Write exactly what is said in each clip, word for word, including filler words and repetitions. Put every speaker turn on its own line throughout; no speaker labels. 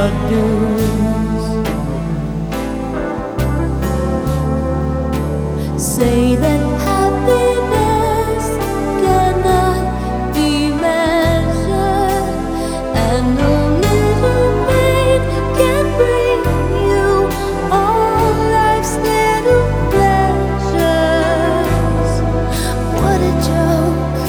your dues. Say that happiness cannot be measured, and no little maid can bring you all life's little pleasures. What a joke!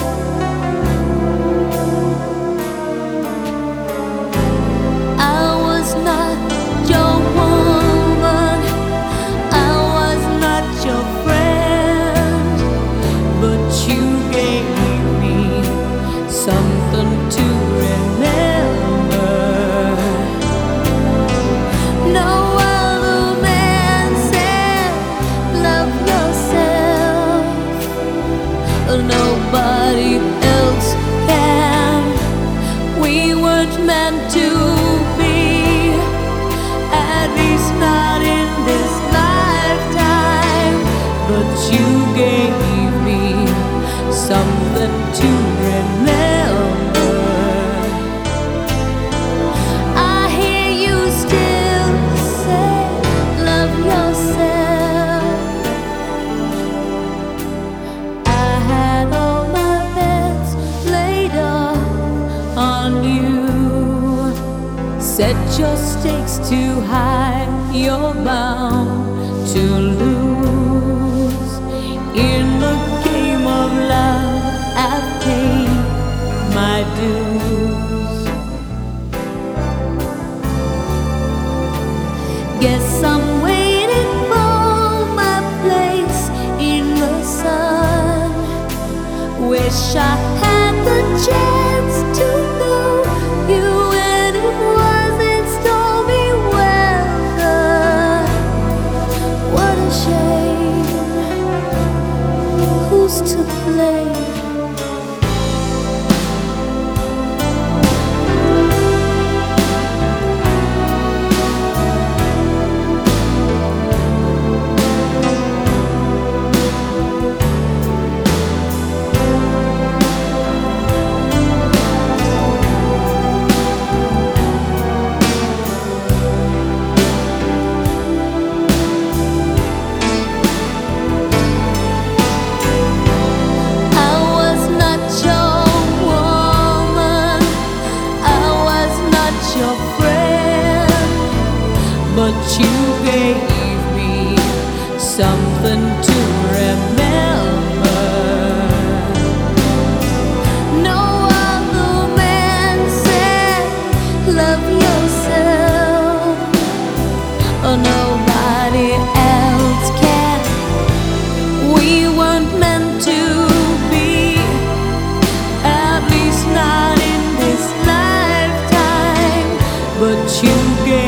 I was not your woman, I was not your friend, but you gave me something to remember. No other man said love yourself, nobody else can. We weren't meant to be, at least not in this lifetime, but you gave me something to remember. I hear you still say love yourself. I had all my bets laid off on you. Set your stakes too high, you're bound to lose. In the game of love, I've paid my dues. Guess I'm waiting for my place in the sun. Wish I had the chance to know you when it wasn't stormy weather. What a shame. Who's to blame? But you gave me something to remember. No other man said love yourself, or nobody else can. We weren't meant to be, at least not in this lifetime, but you gave